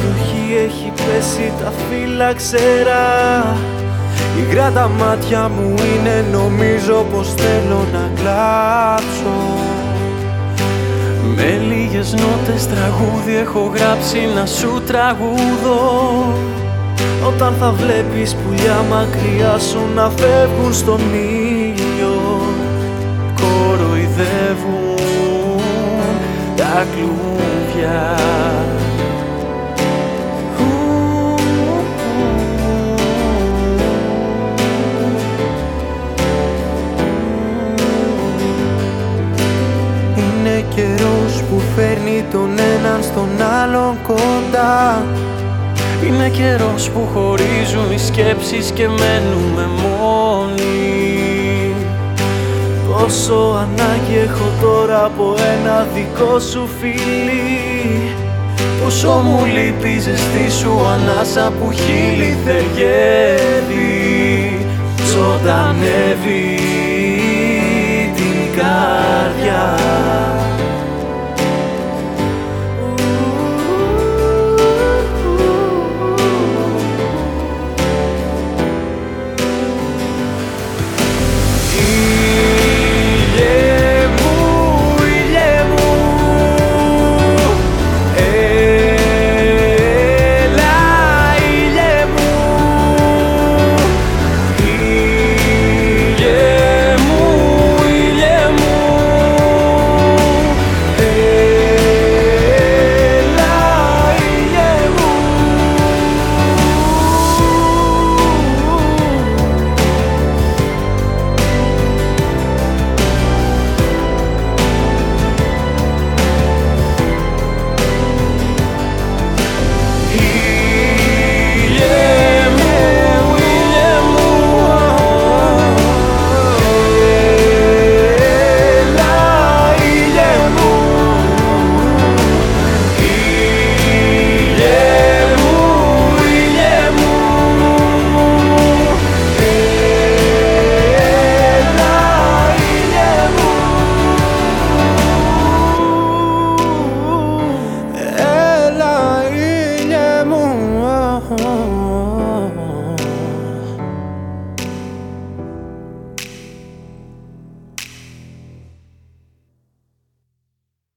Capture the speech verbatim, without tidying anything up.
βροχή έχει πέσει τα φύλλα ξερά. Υγρά τα μάτια μου είναι, νομίζω πως θέλω να κλάψω. Με λίγες νότες τραγούδι έχω γράψει να σου τραγουδώ. Όταν θα βλέπεις πουλιά μακριά σου να φεύγουν στον ήλιο, κοροϊδεύουν τα κλουβιά. Είναι καιρός που φέρνει τον έναν στον άλλον κοντά. Είναι καιρός που χωρίζουν οι σκέψεις και μένουμε μόνοι. Πόσο ανάγκη έχω τώρα από ένα δικό σου φιλί. Πόσο μου λείπει η ζεστή σου ανάσα που χείλη θεργεύει, ζωντανεύει.